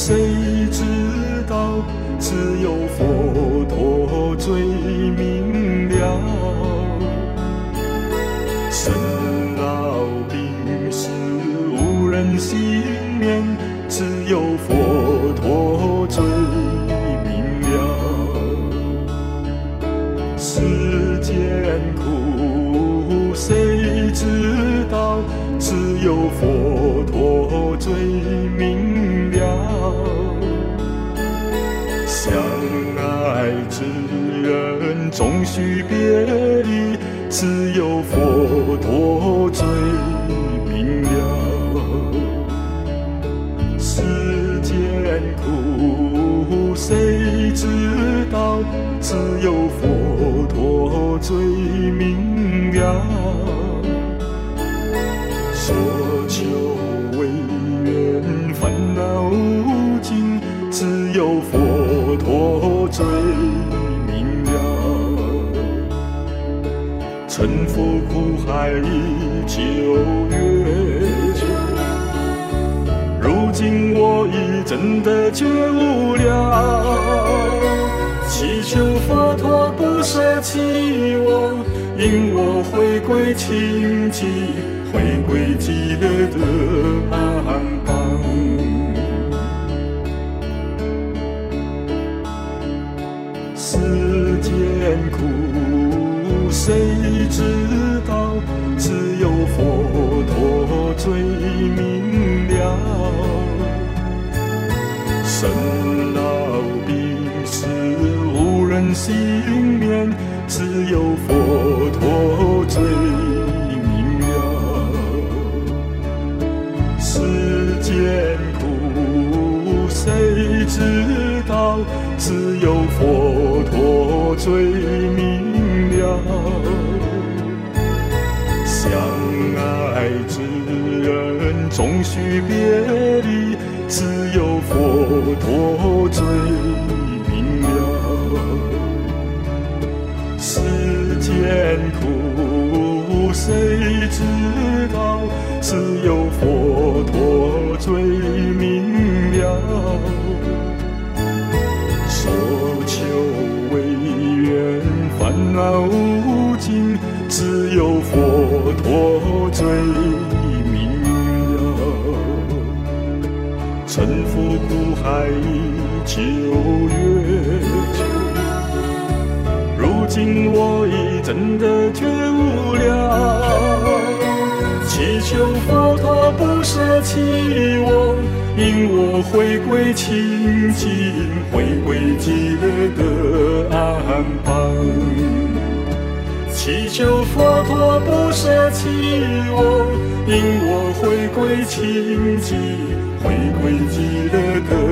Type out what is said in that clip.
谁知道？只有佛陀最明了。生老病死无人幸免，只有佛陀最明了。世间苦谁知道？只有佛陀最明了。相爱之人终须别离，只有佛陀最明了。世间苦谁知道？只有佛陀最明了。所求唯愿烦恼无尽，只有佛陀最明了。沉浮苦海求月，如今我已真的觉悟了。祈求佛陀不舍弃我，引我回归清净，回归极乐的安邦。世间苦谁知道？只有佛陀最明了。生老病死无人幸免，只有佛陀最明了。世间苦谁知道？只有佛陀最明了。相爱之人终须别离，只有佛陀最明了。世间苦谁知道？只有佛陀最明了。所求唯愿烦恼无尽，只有佛陀最明了。沉浮苦海求月，如今我已真的觉悟了。祈求佛陀不舍弃我，引我回归清净，回归极乐的安邦。祈求佛陀不舍弃我，引我回归清净，回归极乐的